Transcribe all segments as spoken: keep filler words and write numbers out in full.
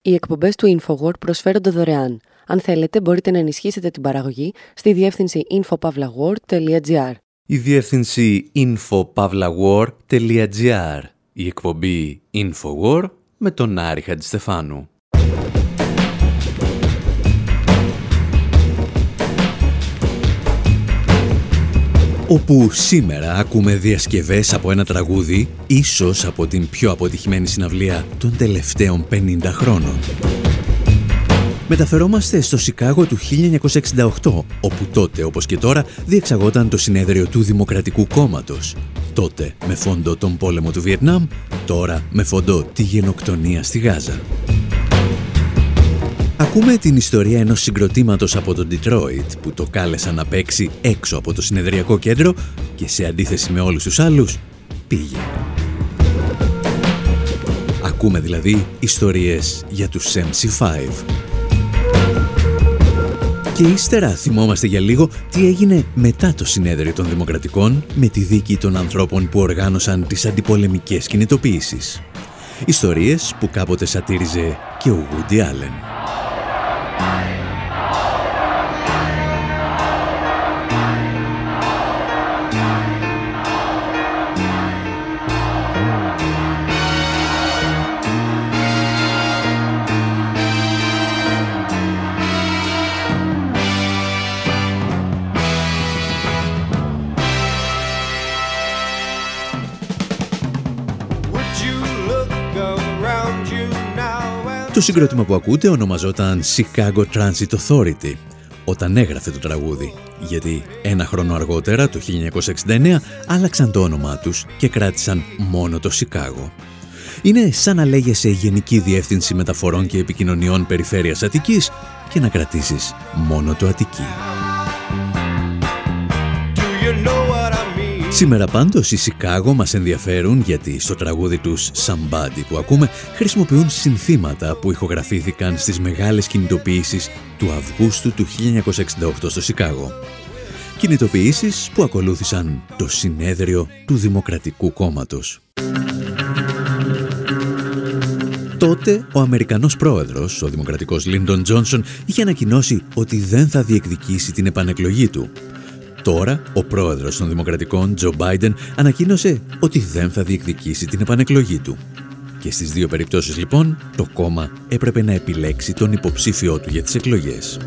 Οι εκπομπές του InfoWord προσφέρονται δωρεάν. Αν θέλετε, μπορείτε να ενισχύσετε την παραγωγή στη διεύθυνση info pavla word τελεία gr. Η διεύθυνση info pavla word τελεία gr. Η εκπομπή InfoWord με τον Άρη Χατζηστεφάνου. Όπου σήμερα ακούμε διασκευές από ένα τραγούδι, ίσως από την πιο αποτυχημένη συναυλία των τελευταίων πενήντα χρόνων. Μεταφερόμαστε στο Σικάγο του χίλια εννιακόσια εξήντα οκτώ, όπου τότε, όπως και τώρα, διεξαγόταν το συνέδριο του Δημοκρατικού Κόμματος. Τότε με φόντο τον πόλεμο του Βιετνάμ, τώρα με φόντο τη γενοκτονία στη Γάζα. Ακούμε την ιστορία ενός συγκροτήματος από το Ντιτρόιτ που το κάλεσαν να παίξει έξω από το συνεδριακό κέντρο και σε αντίθεση με όλους τους άλλους, πήγε. Ακούμε δηλαδή ιστορίες για τους εμ σι φάιβ. Και ύστερα θυμόμαστε για λίγο τι έγινε μετά το συνέδριο των Δημοκρατικών με τη δίκη των ανθρώπων που οργάνωσαν τις αντιπολεμικές κινητοποιήσεις. Ιστορίες που κάποτε σατήριζε και ο Woody Allen. Το συγκρότημα που ακούτε ονομαζόταν Chicago Transit Authority όταν έγραφε το τραγούδι, γιατί ένα χρόνο αργότερα, το χίλια εννιακόσια εξήντα εννέα, άλλαξαν το όνομά τους και κράτησαν μόνο το Σικάγο. Είναι σαν να λέγεσαι Γενική Διεύθυνση Μεταφορών και Επικοινωνιών Περιφέρειας Αττικής και να κρατήσεις μόνο το Αττική. Σήμερα πάντως οι Σικάγο μας ενδιαφέρουν γιατί στο τραγούδι τους Somebody που ακούμε χρησιμοποιούν συνθήματα που ηχογραφήθηκαν στις μεγάλες κινητοποιήσεις του Αυγούστου του χίλια εννιακόσια εξήντα οκτώ στο Σικάγο. Κινητοποιήσεις που ακολούθησαν το συνέδριο του Δημοκρατικού Κόμματος. Τότε ο Αμερικανός πρόεδρος, ο Δημοκρατικός Λίντον Τζόνσον, είχε ανακοινώσει ότι δεν θα διεκδικήσει την επανεκλογή του. Τώρα, ο πρόεδρος των Δημοκρατικών, Τζο Μπάιντεν, ανακοίνωσε ότι δεν θα διεκδικήσει την επανεκλογή του. Και στις δύο περιπτώσεις, λοιπόν, το κόμμα έπρεπε να επιλέξει τον υποψήφιό του για τις εκλογές.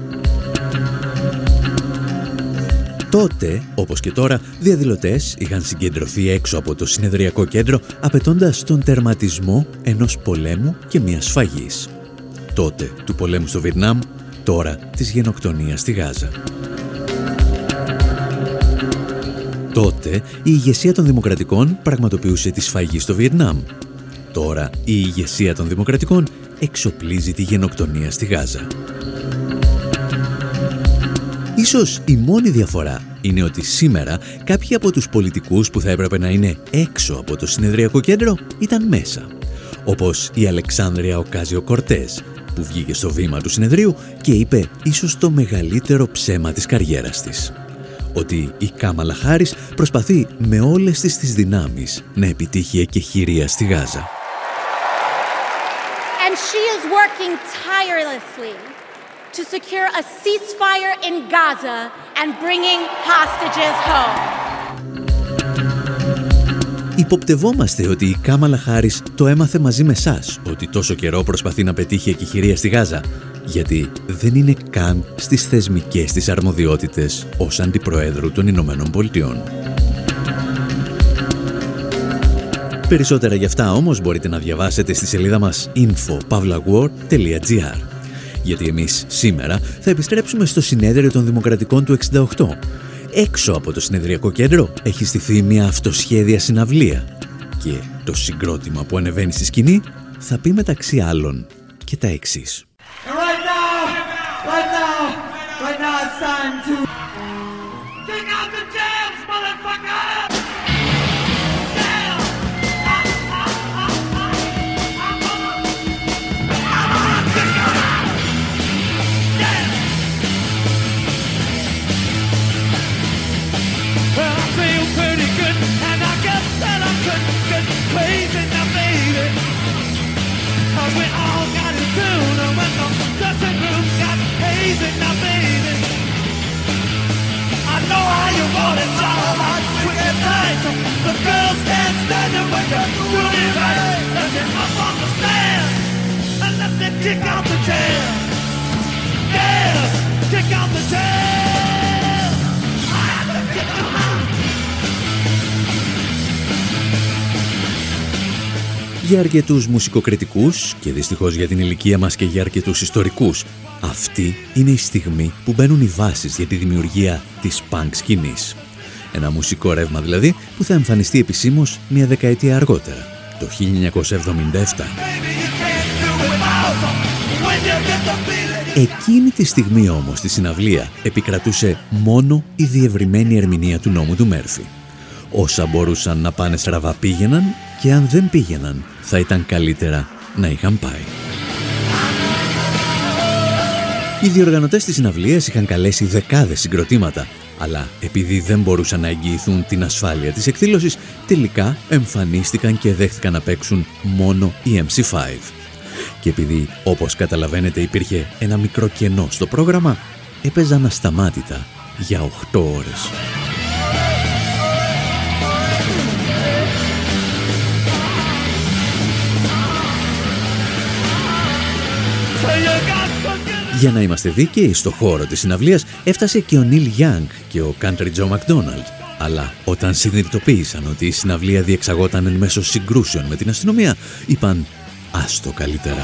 Τότε, όπως και τώρα, διαδηλωτές είχαν συγκεντρωθεί έξω από το συνεδριακό κέντρο, απαιτώντας τον τερματισμό ενός πολέμου και μιας σφαγής. Τότε του πολέμου στο Βιετνάμ, τώρα της γενοκτονίας στη Γάζα. Τότε η ηγεσία των Δημοκρατικών πραγματοποιούσε τη σφαγή στο Βιετνάμ. Τώρα η ηγεσία των Δημοκρατικών εξοπλίζει τη γενοκτονία στη Γάζα. Ίσως η μόνη διαφορά είναι ότι σήμερα κάποιοι από τους πολιτικούς που θα έπρεπε να είναι έξω από το συνεδριακό κέντρο ήταν μέσα. Όπως η Αλεξάνδρεια Οκάζιο-Κορτές που βγήκε στο βήμα του συνεδρίου και είπε ίσως το μεγαλύτερο ψέμα της καριέρας της. Ότι η Κάμαλα Χάρις προσπαθεί με όλες τις τις δυνάμεις να επιτύχει εκεχηρία στη Γάζα. And she is working tirelessly to secure a ceasefire in Gaza and bringing hostages home. Υποπτευόμαστε ότι η Κάμαλα Χάρις το έμαθε μαζί με εσάς ότι τόσο καιρό προσπαθεί να πετύχει εκεχηρία στη Γάζα, γιατί δεν είναι καν στις θεσμικές της αρμοδιότητες ως Αντιπροέδρου των Ηνωμένων Πολιτειών. Περισσότερα γι' αυτά όμως μπορείτε να διαβάσετε στη σελίδα μας info pavla word τελεία gr. Γιατί εμείς σήμερα θα επιστρέψουμε στο συνέδριο των Δημοκρατικών του εξήντα οκτώ. Έξω από το συνεδριακό κέντρο έχει στηθεί μια αυτοσχέδια συναυλία και το συγκρότημα που ανεβαίνει στη σκηνή θα πει μεταξύ άλλων και τα εξής. Right now, right now, right now it's time to kick out the jams, motherfucker! Crazy now, baby, 'cause we all got it doing. easy now, baby. I know how you want it, y'all. Like quick and tight. The girls can't stand it when you're doing it right. Let me up on the stand and let me kick out the jam. Yes, kick out the jam. I have to kick them out. Για αρκετούς μουσικοκριτικούς και δυστυχώς για την ηλικία μας και για αρκετούς ιστορικούς, αυτή είναι η στιγμή που μπαίνουν οι βάσεις για τη δημιουργία της punk σκηνής. Ένα μουσικό ρεύμα δηλαδή που θα εμφανιστεί επισήμως μια δεκαετία αργότερα, το χίλια εννιακόσια εβδομήντα επτά. Εκείνη τη στιγμή όμως στη συναυλία επικρατούσε μόνο η διευρυμένη ερμηνεία του νόμου του Μέρφυ. Όσα μπορούσαν να πάνε στραβά πήγαιναν και αν δεν πήγαιναν θα ήταν καλύτερα να είχαν πάει. Οι διοργανωτές της συναυλίας είχαν καλέσει δεκάδες συγκροτήματα, αλλά επειδή δεν μπορούσαν να εγγυηθούν την ασφάλεια της εκδήλωσης, τελικά εμφανίστηκαν και δέχτηκαν να παίξουν μόνο οι εμ σι φάιβ. Και επειδή, όπως καταλαβαίνετε, υπήρχε ένα μικρό κενό στο πρόγραμμα, έπαιζαν ασταμάτητα για οκτώ ώρες. Για να είμαστε δίκαιοι, στο χώρο της συναυλίας έφτασε και ο Νίλ Γιάνγκ και ο Country Joe McDonald. Αλλά όταν συνειδητοποίησαν ότι η συναυλία διεξαγόταν εν μέσω συγκρούσεων με την αστυνομία, είπαν «άστο καλύτερα».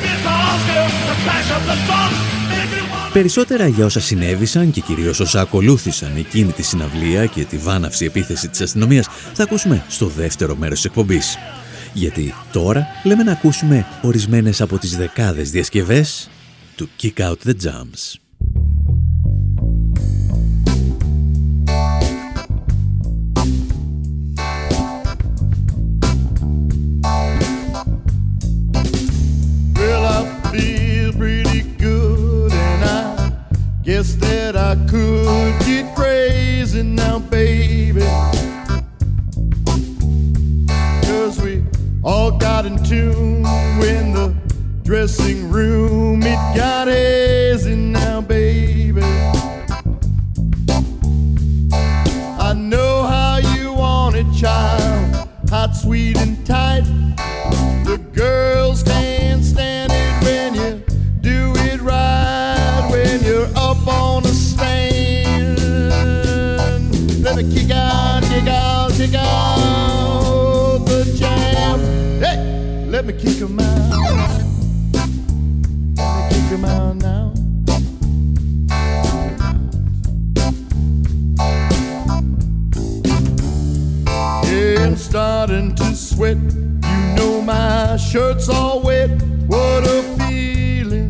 Περισσότερα για όσα συνέβησαν και κυρίως όσα ακολούθησαν εκείνη τη συναυλία και τη βάναυση επίθεση της αστυνομίας θα ακούσουμε στο δεύτερο μέρος της εκπομπής. Γιατί τώρα λέμε να ακούσουμε ορισμένες από τις δεκάδες διασκευές του Kick Out the Jams. Well, I feel pretty good and I guess that I could get crazy now, baby. 'Cause we all got in tune when the dressing room, it got hazy now, baby. I know how you want it, child, hot, sweet, and tight. The girls can't stand it when you do it right, when you're up on a stand. Let me kick out, kick out, kick out the jam. Hey, let me kick 'em out. Come out now. Yeah, I'm starting to sweat. You know my shirt's all wet. What a feeling.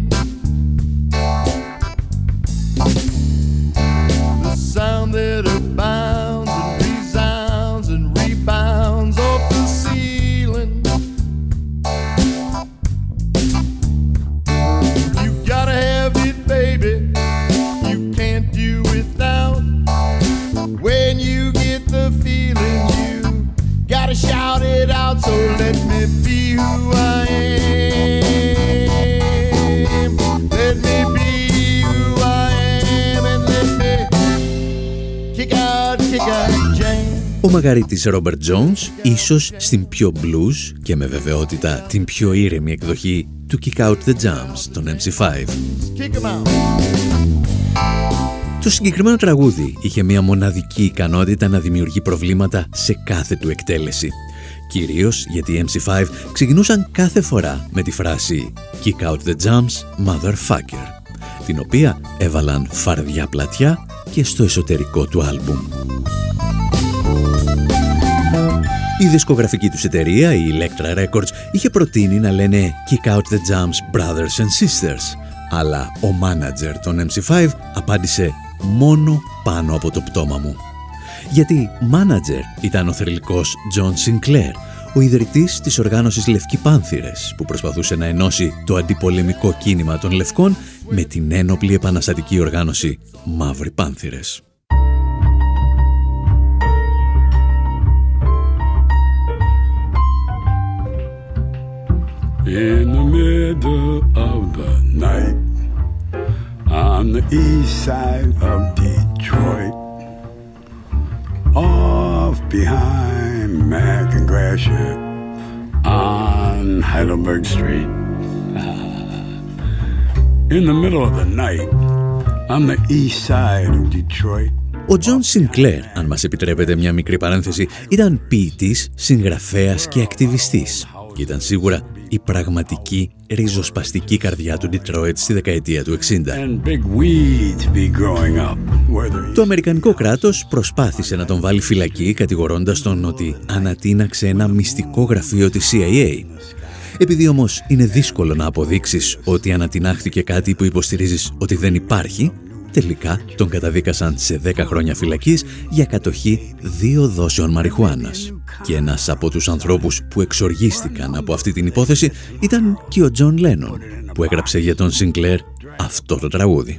The sound that abounds and resounds and rebounds off the ceiling. Baby, you can't do without. When you get the feeling, you gotta shout it out. So let me be who I am. Let me be who I am and let me kick out, kick out, Jane. Ο μαγαρίτης Ρόμπερτ Τζόουνς, ίσως στην πιο blues και με βεβαιότητα την πιο ήρεμη εκδοχή του Kick Out the Jams, των εμ σι φάιβ. Το συγκεκριμένο τραγούδι είχε μια μοναδική ικανότητα να δημιουργεί προβλήματα σε κάθε του εκτέλεση. Κυρίως γιατί οι εμ σι φάιβ ξεκινούσαν κάθε φορά με τη φράση Kick Out the Jams, Motherfucker, την οποία έβαλαν φαρδιά πλατιά και στο εσωτερικό του άλμπουμ. Η δισκογραφική τους εταιρεία, η Elektra Records, είχε προτείνει να λένε Kick Out the Jams Brothers and Sisters, αλλά ο μάνατζερ των εμ σι φάιβ απάντησε μόνο πάνω από το πτώμα μου. Γιατί μάνατζερ ήταν ο θρυλικός John Sinclair, ο ιδρυτής της οργάνωσης Λευκοί Πάνθηρες, που προσπαθούσε να ενώσει το αντιπολεμικό κίνημα των Λευκών με την ένοπλη επαναστατική οργάνωση Μαύροι Πάνθηρες. In the middle of the night, I'm the east side of Detroit, off behind Mac and Gratiot on Heidelberg Street. In the middle of the night, on the east side of Detroit. Ο Τζον Σινκλέρ, αν μας επιτρέπετε μια μικρή παρένθεση, ήταν ποιητής, συγγραφέας και ακτιβιστής και ήταν σίγουρα η πραγματική ριζοσπαστική καρδιά του Ντιτρόιτ στη δεκαετία του εξήντα. Το αμερικανικό κράτος προσπάθησε να τον βάλει φυλακή κατηγορώντας τον ότι ανατείναξε ένα μυστικό γραφείο της σι άι έι. Επειδή όμως είναι δύσκολο να αποδείξεις ότι ανατινάχθηκε κάτι που υποστηρίζεις ότι δεν υπάρχει, τελικά τον καταδίκασαν σε δέκα χρόνια φυλακής για κατοχή δύο δόσεων μαριχουάνας. Και ένας από τους ανθρώπους που εξοργίστηκαν από αυτή την υπόθεση ήταν και ο Τζον Λένον, που έγραψε για τον Σινκλέρ αυτό το τραγούδι.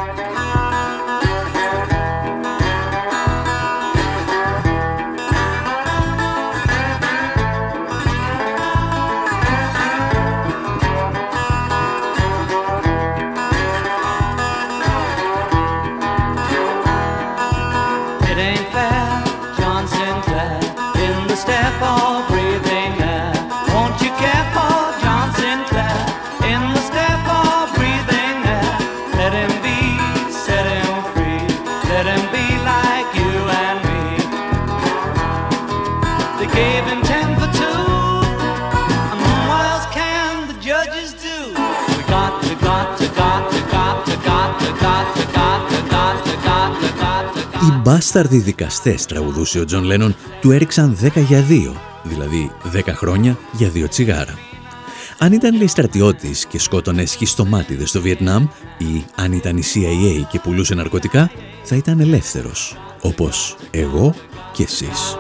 Οι μπάσταρδοι δικαστές, τραγουδούσε ο Τζον Λένον, του έριξαν δέκα για δύο, δηλαδή δέκα χρόνια για δύο τσιγάρα. Αν ήταν λέει στρατιώτης και σκότωνε σχιστομάτιδες στο Βιετνάμ ή αν ήταν η σι άι έι και πουλούσε ναρκωτικά, θα ήταν ελεύθερος, όπως εγώ και εσείς.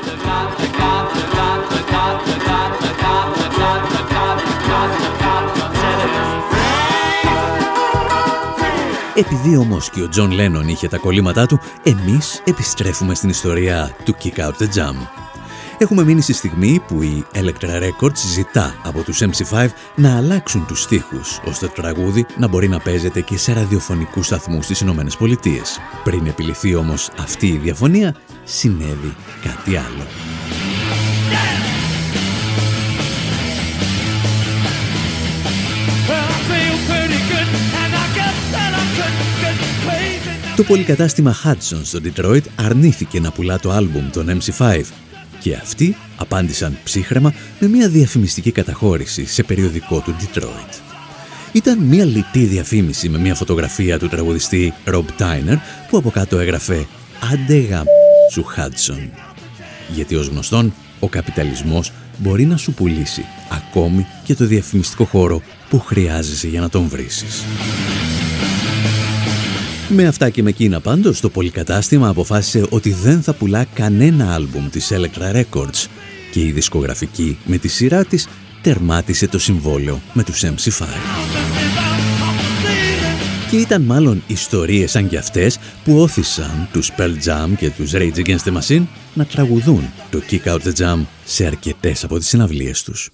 Επειδή όμως και ο Τζον Λένον είχε τα κολλήματά του, εμείς επιστρέφουμε στην ιστορία του Kick Out The Jam. Έχουμε μείνει στη στιγμή που η Elektra Records ζητά από τους εμ σι φάιβ να αλλάξουν τους στίχους, ώστε το τραγούδι να μπορεί να παίζεται και σε ραδιοφωνικούς σταθμούς στις Ηνωμένες Πολιτείες. Πριν επιληθεί όμως αυτή η διαφωνία, συνέβη κάτι άλλο. Το πολυκατάστημα Hudson στο Detroit αρνήθηκε να πουλά το άλμπουμ των εμ σι φάιβ και αυτοί απάντησαν ψύχρεμα με μια διαφημιστική καταχώρηση σε περιοδικό του Detroit. Ήταν μια λιτή διαφήμιση με μια φωτογραφία του τραγουδιστή Rob Tyner που από κάτω έγραφε «Άντε γαμ σου Hudson». Γιατί ως γνωστόν ο καπιταλισμός μπορεί να σου πουλήσει ακόμη και το διαφημιστικό χώρο που χρειάζεσαι για να τον βρίσεις. Με αυτά και με εκείνα πάντως, το πολυκατάστημα αποφάσισε ότι δεν θα πουλά κανένα άλμπουμ της Elektra Records και η δισκογραφική με τη σειρά της τερμάτισε το συμβόλαιο με τους εμ σι φάιβ. Και ήταν μάλλον ιστορίες σαν κι αυτές που όθησαν τους Pearl Jam και τους Rage Against the Machine να τραγουδούν το Kick Out The Jam σε αρκετές από τις συναυλίες τους.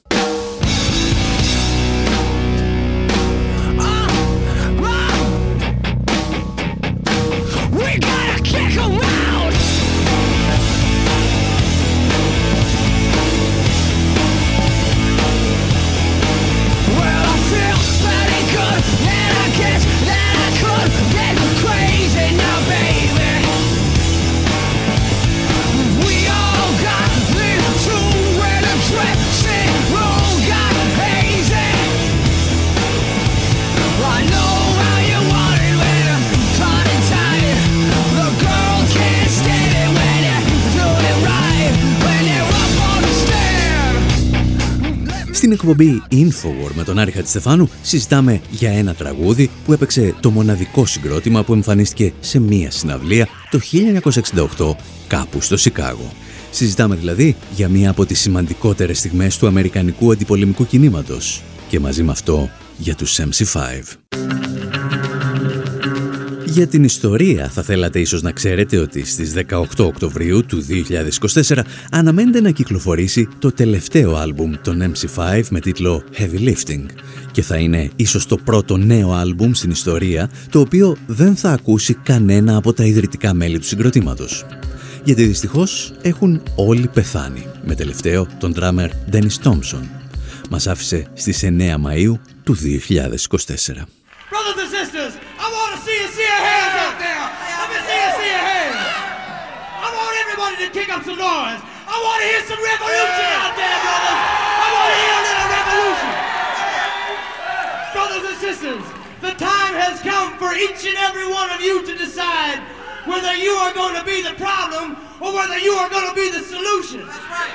Στην εκπομπή Infowar με τον Άρη Χατζηστεφάνου συζητάμε για ένα τραγούδι που έπαιξε το μοναδικό συγκρότημα που εμφανίστηκε σε μία συναυλία το χίλια εννιακόσια εξήντα οκτώ κάπου στο Σικάγο. Συζητάμε δηλαδή για μία από τις σημαντικότερες στιγμές του αμερικανικού αντιπολεμικού κινήματος και μαζί με αυτό για τους εμ σι φάιβ. Για την ιστορία θα θέλατε ίσως να ξέρετε ότι στις δεκαοκτώ Οκτωβρίου του δύο χιλιάδες είκοσι τέσσερα αναμένεται να κυκλοφορήσει το τελευταίο άλμπουμ των εμ σι φάιβ με τίτλο Heavy Lifting και θα είναι ίσως το πρώτο νέο άλμπουμ στην ιστορία το οποίο δεν θα ακούσει κανένα από τα ιδρυτικά μέλη του συγκροτήματος. Γιατί δυστυχώς έχουν όλοι πεθάνει, με τελευταίο τον drummer Dennis Thompson. Μας άφησε στις εννέα Μαΐου του δύο χιλιάδες είκοσι τέσσερα. Brothers and sisters, I want to see you see your hands out there. Let me see you see your hands. I want everybody to kick up some noise. I want to hear some revolution out there, brothers. I want to hear a little revolution. Brothers and sisters, the time has come for each and every one of you to decide whether you are going to be the problem or whether you are going to be the solution. That's right.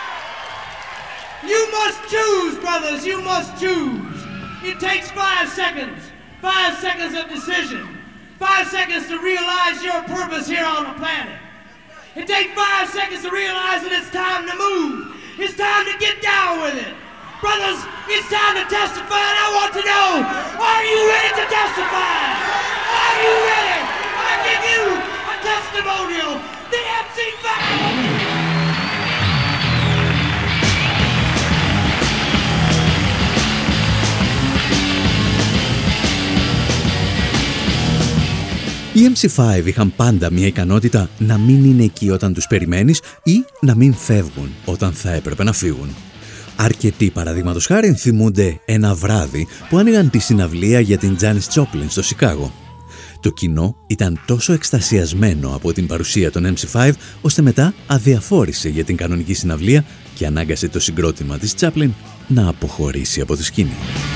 You must choose, brothers. You must choose. It takes five seconds. Five seconds of decision. Five seconds to realize your purpose here on the planet. It takes five seconds to realize that it's time to move. It's time to get down with it. Brothers, it's time to testify, and I want to know, are you ready to testify? Are you ready? I give you a testimonial. The εμ σι φάιβ! Οι εμ σι φάιβ είχαν πάντα μια ικανότητα να μην είναι εκεί όταν τους περιμένεις ή να μην φεύγουν όταν θα έπρεπε να φύγουν. Αρκετοί παραδείγματος χάριν θυμούνται ένα βράδυ που άνοιγαν τη συναυλία για την Janis Joplin στο Σικάγο. Το κοινό ήταν τόσο εκστασιασμένο από την παρουσία των εμ σι φάιβ ώστε μετά αδιαφόρησε για την κανονική συναυλία και ανάγκασε το συγκρότημα της Joplin να αποχωρήσει από τη σκηνή.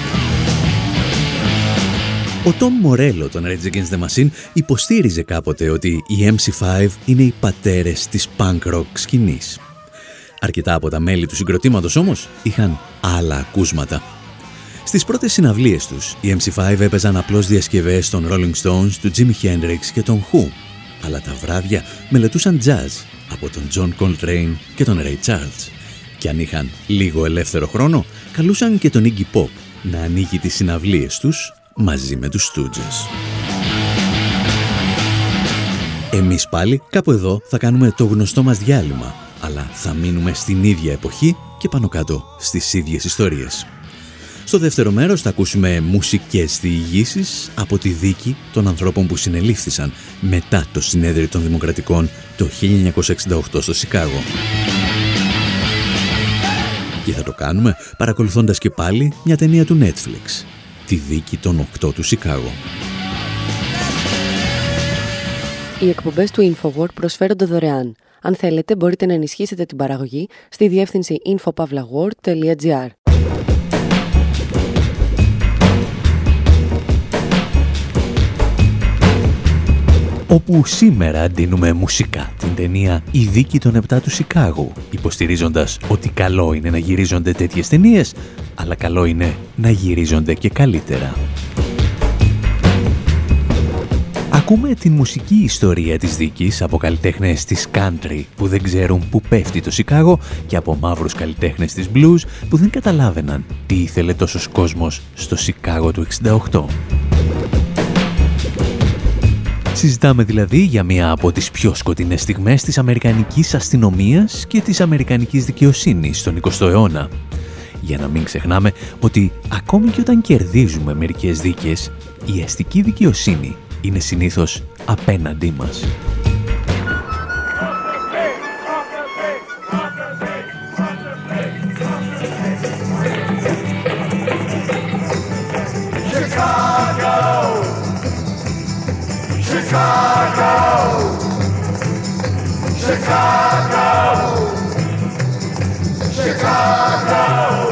Ο Tom Morello των Rage Against the Machine υποστήριζε κάποτε ότι οι εμ σι φάιβ είναι οι πατέρες της punk rock σκηνής. Αρκετά από τα μέλη του συγκροτήματος όμως είχαν άλλα ακούσματα. Στις πρώτες συναυλίες τους, οι εμ σι φάιβ έπαιζαν απλώς διασκευές των Rolling Stones, του Jimi Hendrix και των Who, αλλά τα βράδια μελετούσαν jazz από τον John Coltrane και τον Ray Charles. Και αν είχαν λίγο ελεύθερο χρόνο, καλούσαν και τον Iggy Pop να ανοίγει τις συναυλίες τους μαζί με τους Stooges. Εμείς πάλι κάπου εδώ θα κάνουμε το γνωστό μας διάλειμμα, αλλά θα μείνουμε στην ίδια εποχή και πάνω κάτω στις ίδιες ιστορίες. Στο δεύτερο μέρος θα ακούσουμε μουσικές διηγήσεις από τη δίκη των ανθρώπων που συνελήφθησαν μετά το Συνέδριο των Δημοκρατικών το χίλια εννιακόσια εξήντα οκτώ στο Σικάγο. Και θα το κάνουμε παρακολουθώντας και πάλι μια ταινία του Netflix, τη δίκη των οκτώ του Σικάγο. Οι εκπομπές του InfoWord προσφέρονται δωρεάν. Αν θέλετε, μπορείτε να ενισχύσετε την παραγωγή στη διεύθυνση info pavlagor τελεία gr. Όπου σήμερα ντύνουμε μουσικά την ταινία «Η δίκη των επτά του Σικάγου», υποστηρίζοντας ότι καλό είναι να γυρίζονται τέτοιες ταινίες, αλλά καλό είναι να γυρίζονται και καλύτερα. Ακούμε την μουσική ιστορία της δίκης από καλλιτέχνες της country που δεν ξέρουν που πέφτει το Σικάγο και από μαύρους καλλιτέχνες της blues που δεν καταλάβαιναν τι ήθελε τόσος κόσμος στο Σικάγο του εξήντα οκτώ. Συζητάμε δηλαδή για μία από τις πιο σκοτεινές στιγμές της αμερικανικής αστυνομίας και της αμερικανικής δικαιοσύνης στον εικοστό αιώνα. Για να μην ξεχνάμε ότι ακόμη και όταν κερδίζουμε μερικές δίκες, η αστική δικαιοσύνη είναι συνήθως απέναντί μας. Chicago, Chicago, Chicago,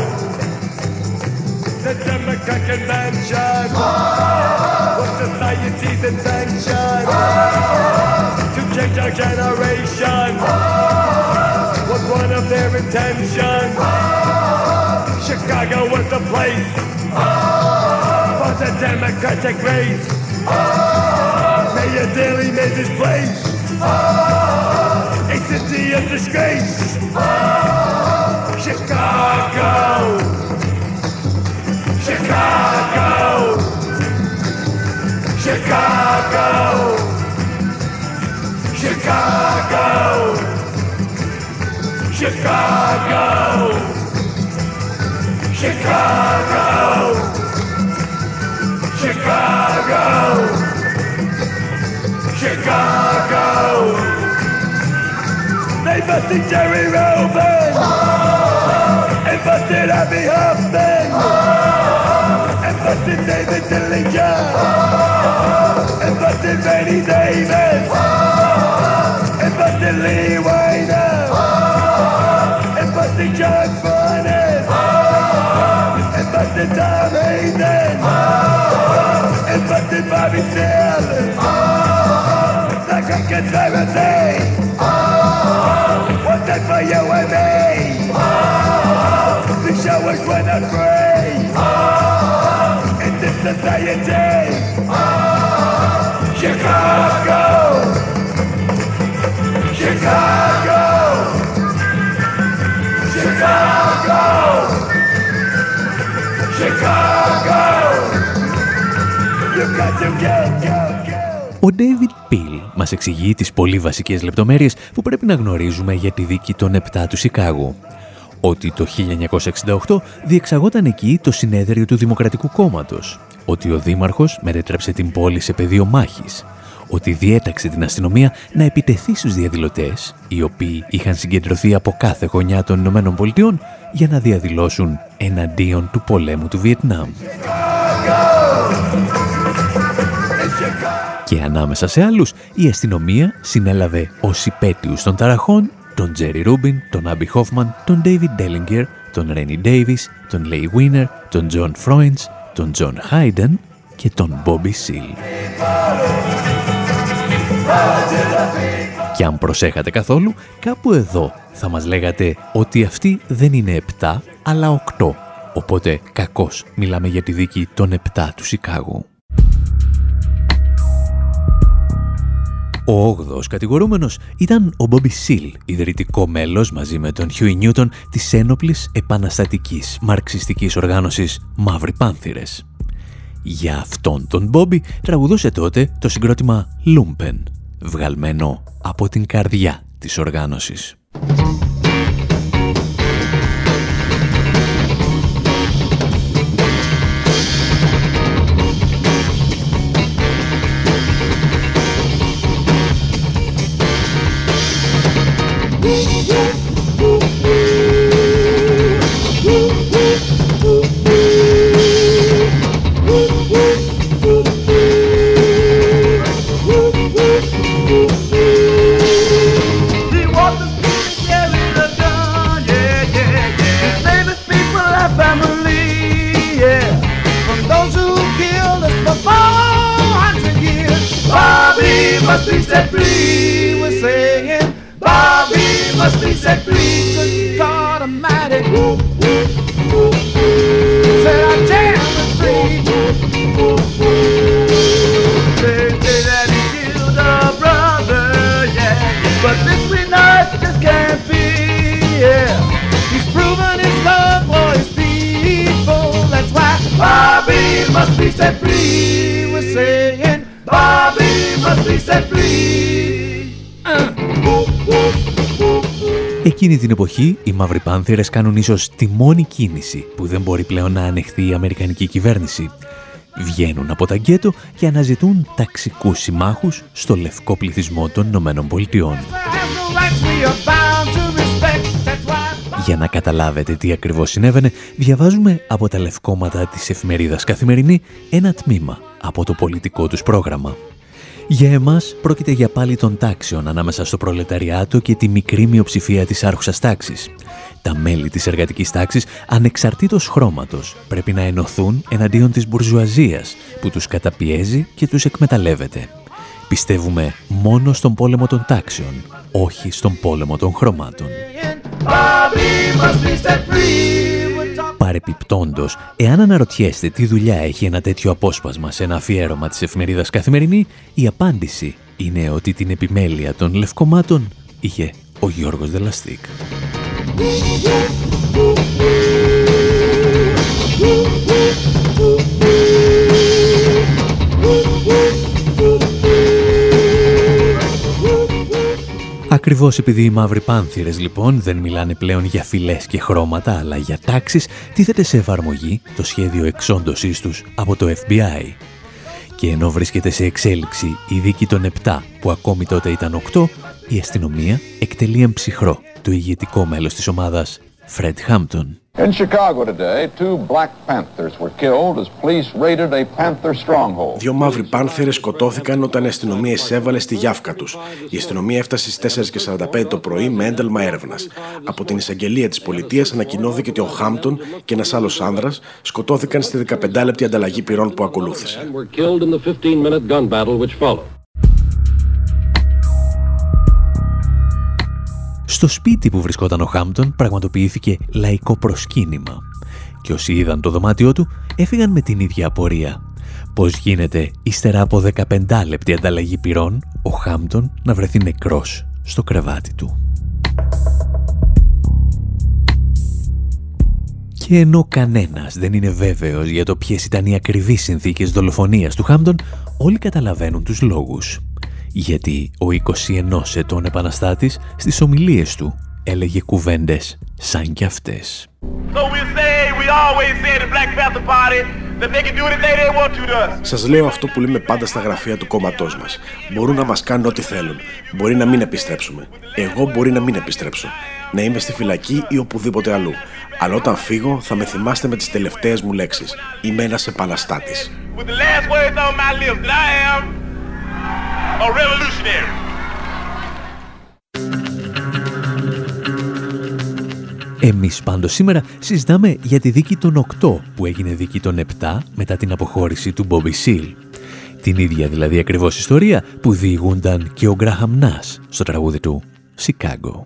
the Democrat Convention oh, was society's intention oh, to change our generation oh, was one of their intentions. Oh, Chicago was the place oh, for the Democratic race. Oh, Mayor Daley made this place oh, a city of disgrace. Oh, Chicago, Chicago, Chicago. Chicago. They busted Jerry Rubin, and busted Abby Hoffman, and busted David Dillinger, and busted Randy Davis, and busted Lee Weiner, and busted John Furness, and busted Tom Hayden, and busted Bobby Seale. The great conspiracy was done for you and me. The show was run on free in this society. Chicago, Chicago, Chicago, Chicago. You got to go, go, go. Ο David Peel μας εξηγεί τις πολύ βασικές λεπτομέρειες που πρέπει να γνωρίζουμε για τη δίκη των επτά του Σικάγο. Ότι το χίλια εννιακόσια εξήντα οκτώ διεξαγόταν εκεί το συνέδριο του Δημοκρατικού Κόμματος. Ότι ο Δήμαρχος μετέτρεψε την πόλη σε πεδίο μάχης. Ότι διέταξε την αστυνομία να επιτεθεί στους διαδηλωτές, οι οποίοι είχαν συγκεντρωθεί από κάθε γωνιά των Ηνωμένων Πολιτειών για να διαδηλώσουν εναντίον του πολέμου του Βιετνάμ. Και ανάμεσα σε άλλους, η αστυνομία συνέλαβε ως υπέτειους των ταραχών τον Τζέρι Ρούμπιν, τον Άμπι Χόφμαν, τον Ντέιβιντ Ντέλινγκερ, τον Ρένι Ντέιβις, τον Λέι Βίνερ, τον Τζον Φρόιντς, τον Τζον Χάιντεν και τον Μπόμπι Σιλ. Και αν προσέχατε καθόλου, κάπου εδώ θα μας λέγατε ότι αυτοί δεν είναι επτά, αλλά οκτώ. Οπότε κακώς μιλάμε για τη δίκη των επτά του Σικάγου. Ο όγδοος κατηγορούμενος ήταν ο Μπόμπι Σιλ, ιδρυτικό μέλος μαζί με τον Χιούι Νιούτον της ένοπλης επαναστατικής μαρξιστικής οργάνωσης Μαύροι Πάνθηρες. Για αυτόν τον Μπόμπι τραγουδούσε τότε το συγκρότημα Λούμπεν, βγαλμένο από την καρδιά της οργάνωσης. Must be set free, we're saying Bobby must be set free. Good God Almighty, said our jam is free. They say that he killed a brother, yeah, but this we know it just can't be, yeah. He's proven his love for his people, that's why Bobby must be set free, we're saying Bobby must be set free. Εκείνη την εποχή, οι Μαύροι Πάνθηρες κάνουν ίσως τη μόνη κίνηση που δεν μπορεί πλέον να ανεχθεί η Αμερικανική κυβέρνηση. Βγαίνουν από τα γκέτο και αναζητούν ταξικούς συμμάχους στο λευκό πληθυσμό των Ηνωμένων Πολιτειών. Για να καταλάβετε τι ακριβώς συνέβαινε, διαβάζουμε από τα λευκόματα της εφημερίδας Καθημερινή ένα τμήμα από το πολιτικό τους πρόγραμμα. Για εμάς πρόκειται για πάλι των τάξεων ανάμεσα στο προλεταριάτο και τη μικρή μειοψηφία της άρχουσας τάξης. Τα μέλη της εργατικής τάξης, ανεξαρτήτως χρώματος, πρέπει να ενωθούν εναντίον της μπουρζουαζίας που τους καταπιέζει και τους εκμεταλλεύεται. Πιστεύουμε μόνο στον πόλεμο των τάξεων, όχι στον πόλεμο των χρωμάτων. Παρεπιπτόντος, εάν αναρωτιέστε τι δουλειά έχει ένα τέτοιο απόσπασμα σε ένα αφιέρωμα της εφημερίδας Καθημερινή, η απάντηση είναι ότι την επιμέλεια των λευκομάτων είχε ο Γιώργος Δελαστίκ. Ακριβώς επειδή οι Μαύροι Πάνθηρες λοιπόν δεν μιλάνε πλέον για φυλές και χρώματα αλλά για τάξεις, τίθεται σε εφαρμογή το σχέδιο εξόντωσής τους από το εφ μπι άι. Και ενώ βρίσκεται σε εξέλιξη η δίκη των επτά, που ακόμη τότε ήταν οκτώ, η αστυνομία εκτελεί εμψυχρό το ηγετικό μέλος της ομάδας, Fred Hampton. In Chicago today, two Black Panthers were killed as police raided a Panther stronghold. Δύο μαύροι πάνθερες σκοτώθηκαν όταν η αστυνομία εισέβαλε στη Γιάφκα τους. Η αστυνομία έφτασε στις τέσσερα και σαράντα πέντε το πρωί με ένταλμα έρευνας. Από την εισαγγελία της πολιτείας ανακοινώθηκε ότι ο Χάμπτον και ένας άλλος άνδρας σκοτώθηκαν στη δεκαπεντάλεπτη ανταλλαγή πυρών που ακολούθησε. Στο σπίτι που βρισκόταν ο Χάμπτον πραγματοποιήθηκε λαϊκό προσκύνημα και όσοι είδαν το δωμάτιό του έφυγαν με την ίδια απορία. Πώς γίνεται ύστερα από δεκαπεντάλεπτη ανταλλαγή πυρών ο Χάμπτον να βρεθεί νεκρός στο κρεβάτι του. Και ενώ κανένας δεν είναι βέβαιος για το ποιες ήταν οι ακριβείς συνθήκες δολοφονίας του Χάμπτον, όλοι καταλαβαίνουν τους λόγους. Γιατί ο εικοσιενός ετών επαναστάτης στις ομιλίες του έλεγε κουβέντες σαν κι αυτές. Σας λέω αυτό που λέμε πάντα στα γραφεία του κόμματός μας. Μπορούν να μας κάνουν ό,τι θέλουν. Μπορεί να μην επιστρέψουμε. Εγώ μπορεί να μην επιστρέψω. Να είμαι στη φυλακή ή οπουδήποτε αλλού. Αλλά όταν φύγω θα με θυμάστε με τις τελευταίες μου λέξεις. Είμαι ένας επαναστάτης. A revolutionary. Εμείς πάντως σήμερα συζητάμε για τη δίκη των οκτώ που έγινε δίκη των επτά μετά την αποχώρηση του Bobby Seale. Την ίδια δηλαδή ακριβώς ιστορία που διηγούνταν και ο Γκράχαμ Νας στο τραγούδι του «Σικάγκο».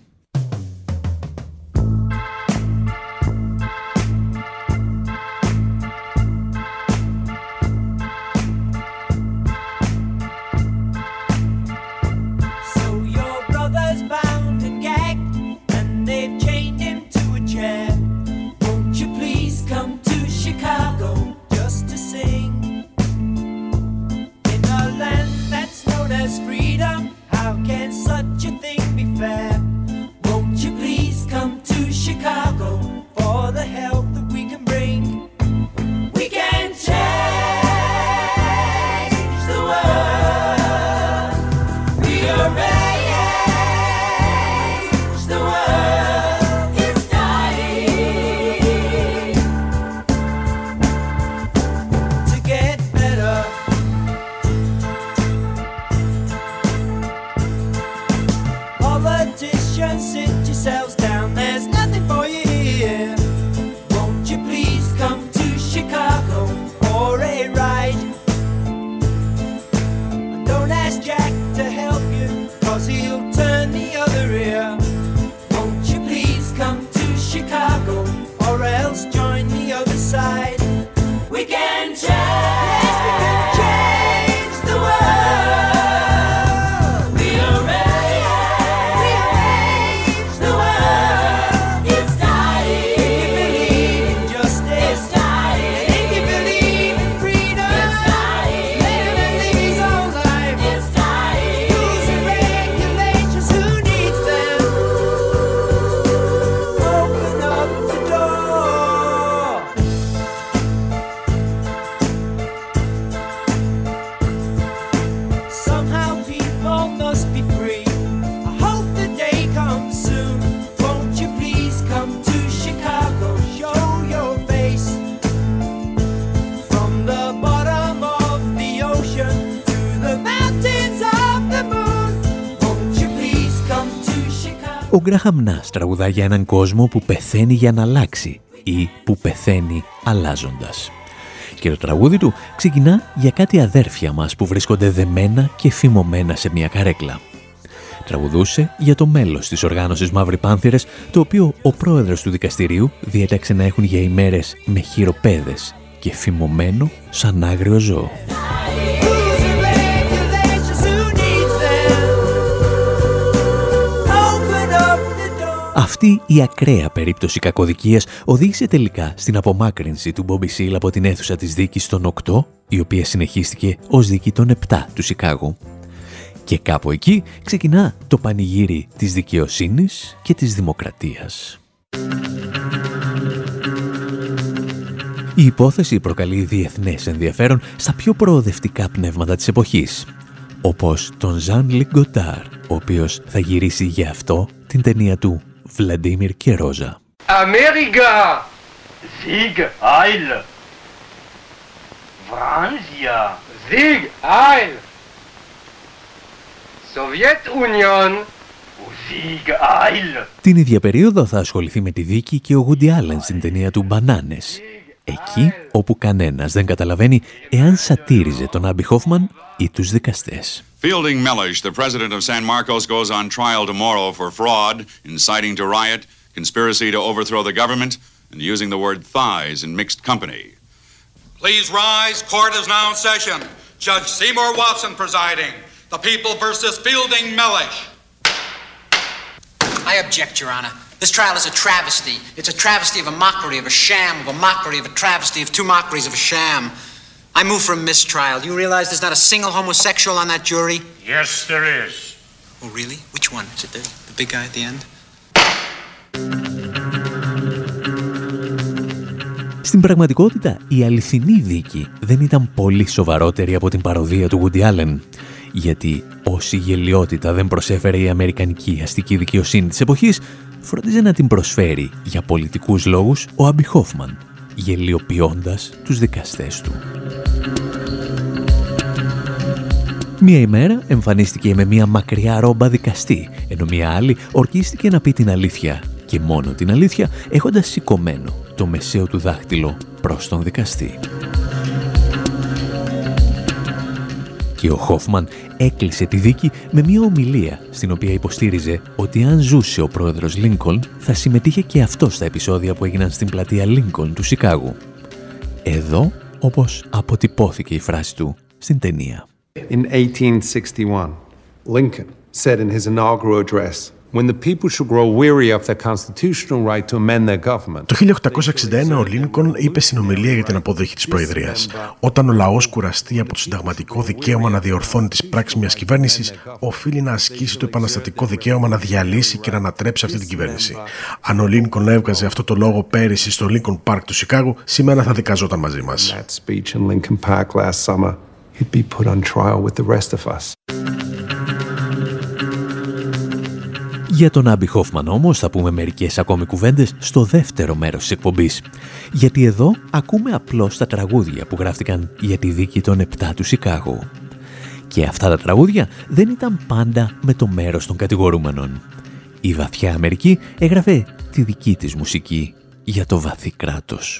Ο Γκράχαμ Νας τραγουδά για έναν κόσμο που πεθαίνει για να αλλάξει ή που πεθαίνει αλλάζοντας. Και το τραγούδι του ξεκινά για κάτι αδέρφια μας που βρίσκονται δεμένα και φημωμένα σε μια καρέκλα. Τραγουδούσε για το μέλος της οργάνωσης Μαύροι Πάνθηρες, το οποίο ο πρόεδρος του δικαστηρίου διέταξε να έχουν για ημέρες με χειροπέδες και φημωμένο σαν άγριο ζώο. Αυτή η ακραία περίπτωση κακοδικίας οδήγησε τελικά στην απομάκρυνση του Bobby Seale από την αίθουσα της δίκης των οκτώ, η οποία συνεχίστηκε ως δίκη των επτά του Σικάγο. Και κάπου εκεί ξεκινά το πανηγύρι της δικαιοσύνης και της δημοκρατίας. Η υπόθεση προκαλεί διεθνές ενδιαφέρον στα πιο προοδευτικά πνεύματα της εποχής, όπως τον Jean-Luc Godard, ο οποίος θα γυρίσει για αυτό την ταινία του Βλαντίμιρ και Ρόζα. Αμέρικα! Sieg Heil! Franzia! Sieg Heil! Sowjetunion! Sieg Heil! Την ίδια περίοδο θα ασχοληθεί με τη δίκη και ο Γούντι Άλεν στην ταινία του Μπανάνες, εκεί όπου κανένας δεν καταλαβαίνει εάν σατήριζε τον Άμπι Χόφμαν ή τους δικαστές. Fielding Mellish, the president of San Marcos, goes on trial tomorrow for fraud, inciting to riot, conspiracy to overthrow the government, and using the word thighs in mixed company. Please rise. Court is now in session. Judge Seymour Watson presiding. The People versus Fielding Mellish. I object, Your Honor. This trial is a travesty. It's a travesty of a mockery, of a sham, of a mockery, of a travesty, of two mockeries, of a sham. I move for a mistrial. Do you realize there's not a single homosexual on that jury? Yes, there is. Oh, really? Which one? Is it the, the big guy at the end? Στην πραγματικότητα, η αληθινή δίκη δεν ήταν πολύ σοβαρότερη από την παροδία του Woody Allen, γιατί όση γελιότητα δεν προσέφερε η αμερικανική αστική δικαιοσύνη της εποχής, φρόντιζε να την προσφέρει για πολιτικούς λόγους ο Άμπι Χόφμαν, γελιοποιώντας τους δικαστές του. Μία ημέρα εμφανίστηκε με μία μακριά ρόμπα δικαστή, ενώ μία άλλη ορκίστηκε να πει την αλήθεια, και μόνο την αλήθεια, έχοντας σηκωμένο το μεσαίο του δάχτυλο προς τον δικαστή. Και ο Χόφμαν έκλεισε τη δίκη με μια ομιλία στην οποία υποστήριζε ότι αν ζούσε ο πρόεδρος Λίνκολν θα συμμετείχε και αυτό στα επεισόδια που έγιναν στην πλατεία Λίνκολν του Σικάγου. Εδώ, όπως αποτυπώθηκε η φράση του στην ταινία. In eighteen sixty-one, Lincoln said in his inaugural address, when the people should grow weary of their constitutional right to amend their government. Το χίλια οκτακόσια εξήντα ένα ο Λίνκολν είπε στην ομιλία για την αποδοχή της Προεδρίας: όταν ο λαός κουραστεί από το συνταγματικό δικαίωμα να διορθώνει τις πράξεις μιας κυβέρνησης, οφείλει να ασκήσει το επαναστατικό δικαίωμα να διαλύσει και να ανατρέψει αυτή την κυβέρνηση. Αν ο Λίνκολν έβγαζε αυτό το λόγο πέρυσι στο Lincoln Park του Σικάγου, σήμερα θα δικαζόταν μαζί μας. He'd be put on trial with the rest of us. Για τον Άμπι Χόφμαν όμως θα πούμε μερικές ακόμη κουβέντες στο δεύτερο μέρος της εκπομπής. Γιατί εδώ ακούμε απλώς τα τραγούδια που γράφτηκαν για τη δίκη των επτά του Σικάγου. Και αυτά τα τραγούδια δεν ήταν πάντα με το μέρος των κατηγορούμενων. Η βαθιά Αμερική έγραφε τη δική της μουσική για το βαθύ κράτος.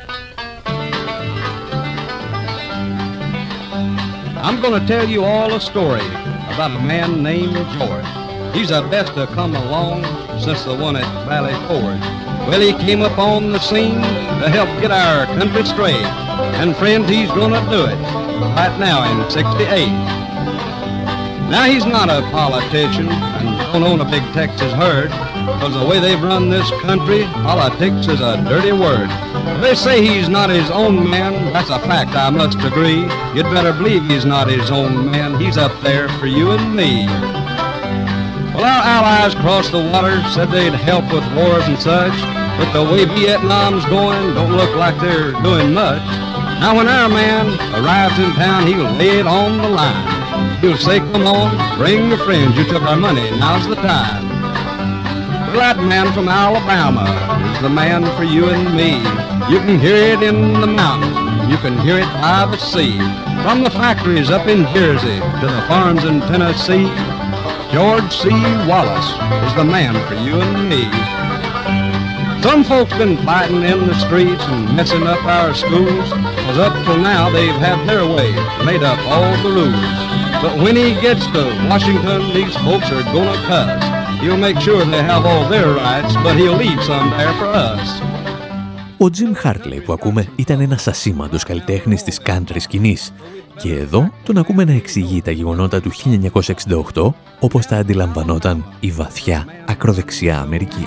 I'm going to tell you all a story about a man named George. He's the best to come along since the one at Valley Forge. Well, he came up on the scene to help get our country straight. And friends, he's going to do it right now in sixty-eight. Now, he's not a politician and don't own a big Texas herd, because the way they've run this country, politics is a dirty word. They say he's not his own man, that's a fact, I must agree. You'd better believe he's not his own man, he's up there for you and me. Well, our allies across the water said they'd help with wars and such, but the way Vietnam's going don't look like they're doing much. Now when our man arrives in town, he'll lay it on the line. He'll say, come on, bring your friends, you took our money, now's the time. Well, that man from Alabama is the man for you and me. You can hear it in the mountains, you can hear it by the sea. From the factories up in Jersey to the farms in Tennessee, George C. Wallace is the man for you and me. Some folks been fighting in the streets and messing up our schools, 'cause up till now they've had their way, made up all the rules. But when he gets to Washington, these folks are gonna cuss. He'll make sure they have all their rights, but he'll leave some there for us. Ο Jim Hartley που ακούμε ήταν ένας ασήμαντος καλλιτέχνης της country σκηνής και εδώ τον ακούμε να εξηγεί τα γεγονότα του χίλια εννιακόσια εξήντα οκτώ όπως τα αντιλαμβανόταν η βαθιά ακροδεξιά Αμερική.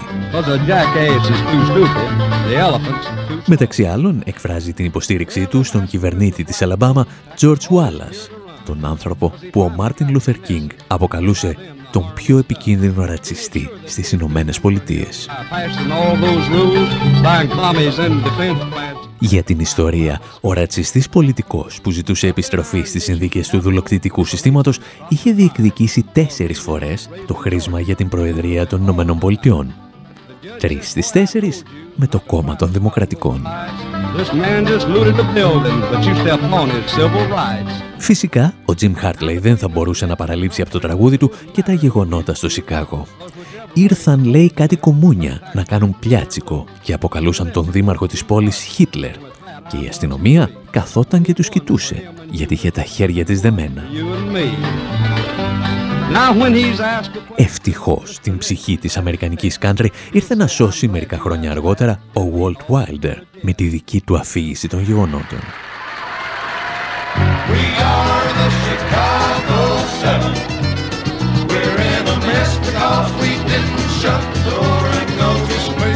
Μεταξύ άλλων εκφράζει την υποστήριξή του στον κυβερνήτη της Αλαμπάμα George Wallace, τον άνθρωπο που ο Μάρτιν Λούθερ Κίνγκ αποκαλούσε τον πιο επικίνδυνο ρατσιστή στις Ηνωμένες Πολιτείες. Για την ιστορία, ο ρατσιστής πολιτικός που ζητούσε επιστροφή στις συνθήκες του δουλοκτητικού συστήματος είχε διεκδικήσει τέσσερις φορές το χρήσμα για την Προεδρία των Ηνωμένων Πολιτειών. Τρεις στις τέσσερις με το κόμμα των Δημοκρατικών. Φυσικά, ο Τζιμ Χάρτλεϊ δεν θα μπορούσε να παραλείψει από το τραγούδι του και τα γεγονότα στο Σικάγο. Ήρθαν, λέει, κάτι κομμούνια να κάνουν πλιάτσικο και αποκαλούσαν τον δήμαρχο της πόλης Χίτλερ. Και η αστυνομία καθόταν και τους κοιτούσε, γιατί είχε τα χέρια της δεμένα. Ευτυχώς, την ψυχή της αμερικανικής country ήρθε να σώσει μερικά χρόνια αργότερα ο Walt Wilder με τη δική του αφήγηση των γεγονότων. We are the Chicago Seven. We're in a mess because we didn't shut the door and notice me.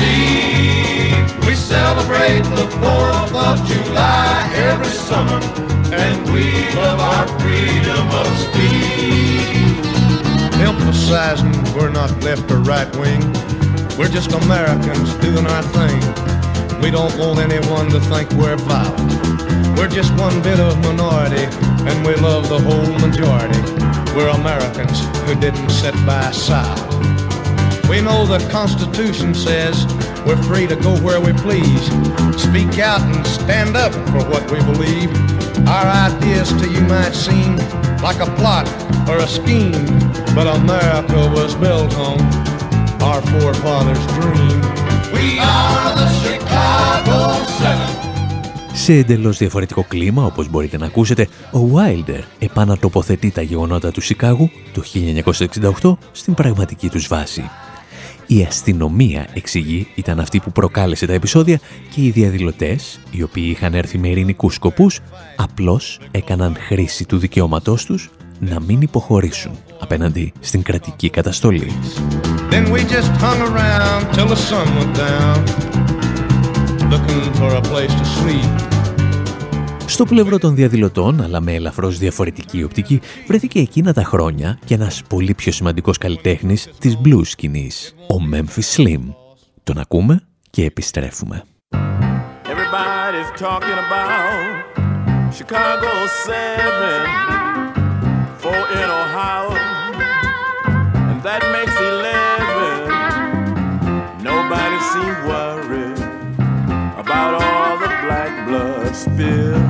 We celebrate the fourth of July every summer, and we love our freedom of speech. Emphasizing we're not left or right wing. We're just Americans doing our thing. We don't want anyone to think we're violent. We're just one bit of minority, and we love the whole majority. We're Americans who didn't sit by side. We know the Constitution says we're free to go where we please, speak out and stand up for what we believe. Our ideas to you might seem like a plot or a scheme, but America was built on our forefathers' dream. We are the Chicago Seven. Σε εντελώς διαφορετικό κλίμα, όπως μπορείτε να ακούσετε, ο Wilder επανατοποθετεί τα γεγονότα του Σικάγου το χίλια εννιακόσια εξήντα οκτώ στην πραγματική τους βάση. Η αστυνομία, εξηγεί, ήταν αυτή που προκάλεσε τα επεισόδια και οι διαδηλωτές, οι οποίοι είχαν έρθει με ειρηνικούς σκοπούς, απλώς έκαναν χρήση του δικαιώματός τους να μην υποχωρήσουν απέναντι στην κρατική καταστολή. Then we just hung around till the sun went down, looking for a place to sleep. Στο πλευρό των διαδηλωτών, αλλά με ελαφρώς διαφορετική οπτική, βρέθηκε εκείνα τα χρόνια και ένας πολύ πιο σημαντικός καλλιτέχνης της blues σκηνής, ο Memphis Slim. Τον ακούμε και επιστρέφουμε. Everybody's talking about Chicago seven, four in Ohio, and that makes eleven. Nobody seems worried about all the black blood spill.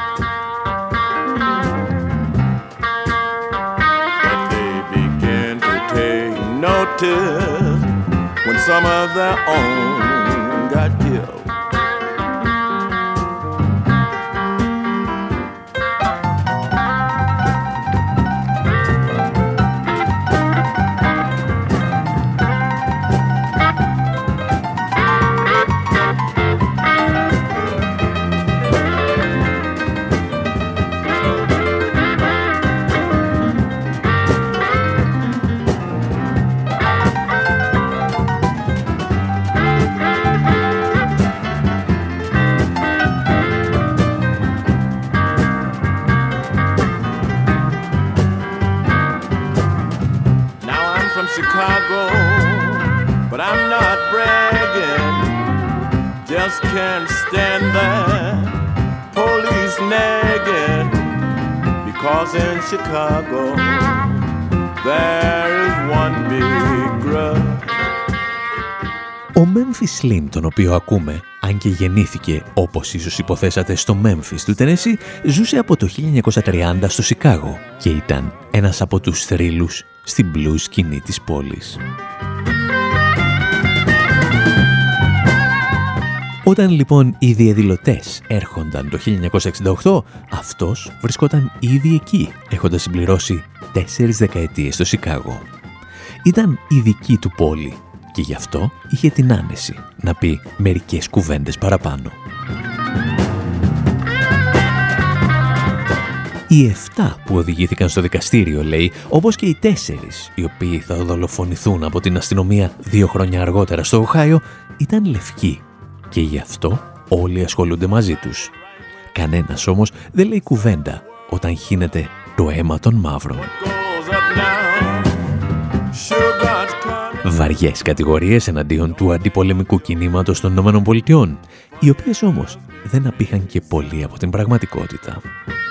But they began to take notice when some of their own got killed. Chicago, but I'm not bragging, just can't stand that police nagging, because in Chicago there is one big grudge. Ο Memphis Slim, τον οποίο ακούμε, αν και γεννήθηκε, όπως ίσως υποθέσατε, στο Memphis του Τενεσί, ζούσε από το χίλια εννιακόσια τριάντα στο Σικάγο και ήταν ένας από τους θρύλους στην blues σκηνή της πόλης. Όταν λοιπόν οι διαδηλωτές έρχονταν το χίλια εννιακόσια εξήντα οκτώ, αυτός βρισκόταν ήδη εκεί, έχοντας συμπληρώσει τέσσερις δεκαετίες στο Σικάγο. Ήταν η δική του πόλη και γι' αυτό είχε την άνεση να πει μερικές κουβέντες παραπάνω. Οι εφτά που οδηγήθηκαν στο δικαστήριο, λέει, όπως και οι τέσσερις, οι οποίοι θα δολοφονηθούν από την αστυνομία δύο χρόνια αργότερα στο Οχάιο, ήταν λευκοί και γι' αυτό όλοι ασχολούνται μαζί τους. Κανένας όμως δεν λέει κουβέντα όταν χύνεται το αίμα των μαύρων. Βαριές κατηγορίες εναντίον του αντιπολεμικού κινήματος των Ηνωμένων Πολιτειών, οι οποίες όμως δεν απήχαν και πολύ από την πραγματικότητα.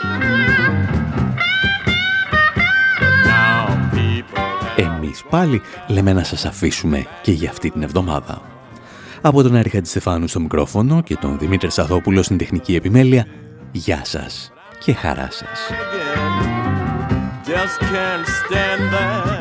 Εμείς πάλι λέμε να σας αφήσουμε και για αυτή την εβδομάδα. Από τον Άρη Χατζηστεφάνου στο μικρόφωνο και τον Δημήτρη Σαθόπουλο στην τεχνική επιμέλεια, γεια σας και χαρά σας. Just can't stand that.